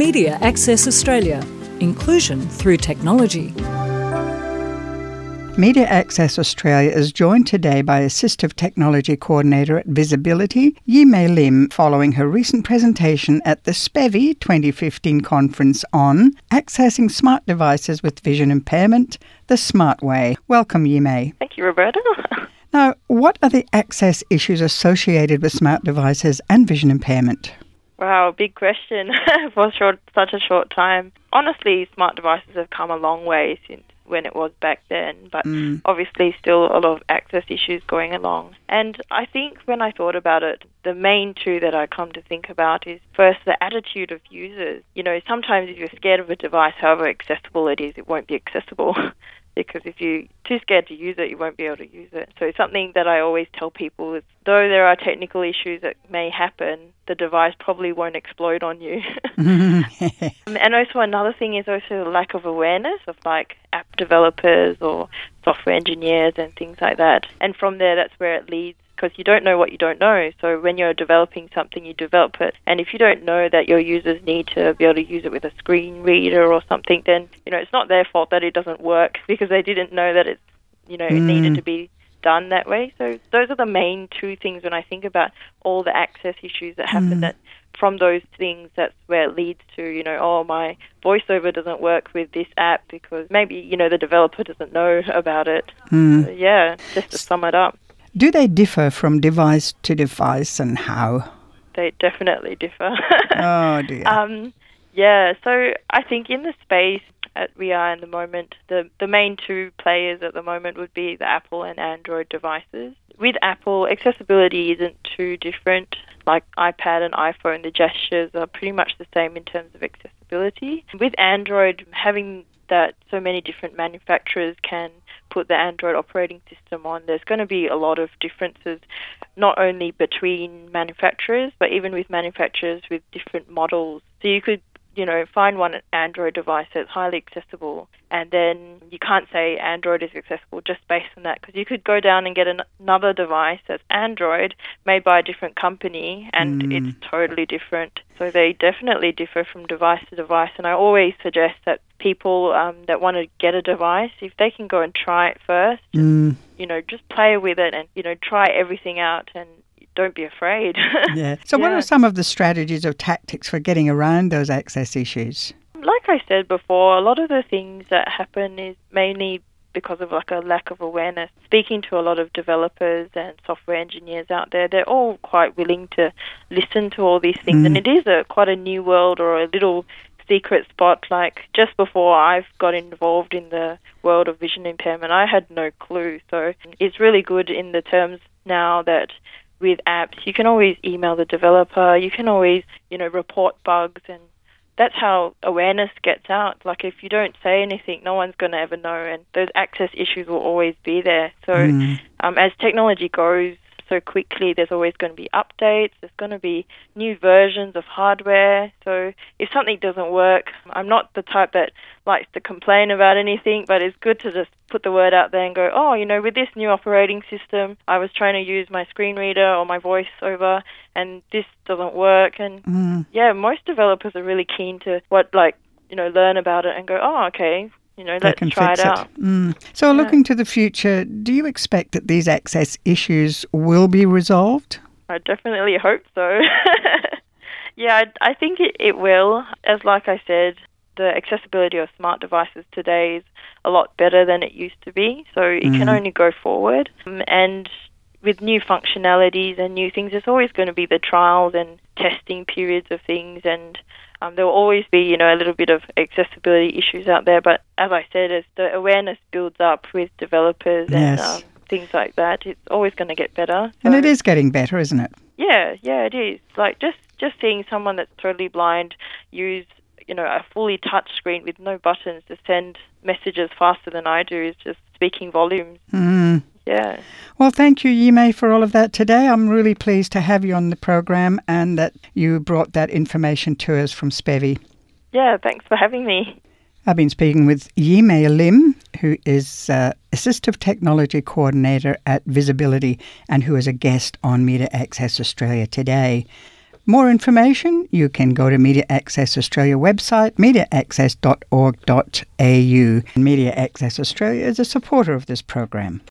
Media Access Australia. Inclusion through technology. Media Access Australia is joined today by Assistive Technology Coordinator at Visibility, Yi-Mei Lim, following her recent presentation at the SPEVI 2015 conference on Accessing Smart Devices with Vision Impairment, the Smart Way. Welcome, Yi-Mei. Thank you, Roberta. Now, what are the access issues associated with smart devices and vision impairment? Wow, big question for such a short time. Honestly, smart devices have come a long way since when it was back then, but obviously still a lot of access issues going along. And I think when I thought about it, the main two that I come to think about is first the attitude of users. You know, sometimes if you're scared of a device, however accessible it is, it won't be accessible. Because if you're too scared to use it, you won't be able to use it. So something that I always tell people is, though there are technical issues that may happen, the device probably won't explode on you. And also another thing is also the lack of awareness of like app developers or software engineers and things like that. And from there, that's where it leads, because you don't know what you don't know. So when you're developing something, you develop it. And if you don't know that your users need to be able to use it with a screen reader or something, then, you know, it's not their fault that it doesn't work because they didn't know that it's, you know, it needed to be done that way. So those are the main two things when I think about all the access issues that happen, that from those things, that's where it leads to, you know, oh, my voiceover doesn't work with this app because maybe, you know, the developer doesn't know about it. So, yeah, just to sum it up. Do they differ from device to device, and how? They definitely differ. Oh, dear. Yeah, so I think in the space we are in the moment, the main two players at the moment would be the Apple and Android devices. With Apple, accessibility isn't too different. Like iPad and iPhone, the gestures are pretty much the same in terms of accessibility. With Android, having that so many different manufacturers can put the Android operating system on, there's going to be a lot of differences, not only between manufacturers, but even with manufacturers with different models. So you could, you know, find one Android device that's highly accessible, and then you can't say Android is accessible just based on that, because you could go down and get another device that's Android made by a different company, and it's totally different. So they definitely differ from device to device, and I always suggest that people that want to get a device, if they can go and try it first, and, you know, just play with it and, you know, try everything out and don't be afraid. Yeah. So what are some of the strategies or tactics for getting around those access issues? Like I said before, a lot of the things that happen is mainly because of like a lack of awareness. Speaking to a lot of developers and software engineers out there, they're all quite willing to listen to all these things. And it is quite a new world, or a little secret spot. Like just before I've got involved in the world of vision impairment, I had no clue. So it's really good in the terms now that with apps, you can always email the developer, you can always, you know, report bugs, and that's how awareness gets out. Like if you don't say anything, no one's going to ever know, and those access issues will always be there. So as technology grows so quickly, there's always going to be updates, there's going to be new versions of hardware. So if something doesn't work, I'm not the type that likes to complain about anything, but it's good to just put the word out there and go, oh, you know, with this new operating system, I was trying to use my screen reader or my voiceover, and this doesn't work. And yeah, most developers are really keen to learn about it and go, oh, okay, you know, let's try it out. So looking to the future, do you expect that these access issues will be resolved? I definitely hope so. Yeah, I think it will. As like I said, the accessibility of smart devices today is a lot better than it used to be, so it can only go forward. And with new functionalities and new things, there's always going to be the trials and testing periods of things, and there will always be, you know, a little bit of accessibility issues out there. But as I said, as the awareness builds up with developers and things like that, it's always going to get better. So, and it is getting better, isn't it? Yeah, it is. Like just seeing someone that's totally blind use, you know, a fully touch screen with no buttons to send messages faster than I do is just speaking volumes. Yeah. Well, thank you, Yi-Mei, for all of that today. I'm really pleased to have you on the program and that you brought that information to us from SPEVI. Yeah, thanks for having me. I've been speaking with Yi-Mei Lim, who is Assistive Technology Coordinator at Visibility and who is a guest on Media Access Australia today. More information, you can go to Media Access Australia website, mediaaccess.org.au. Media Access Australia is a supporter of this program.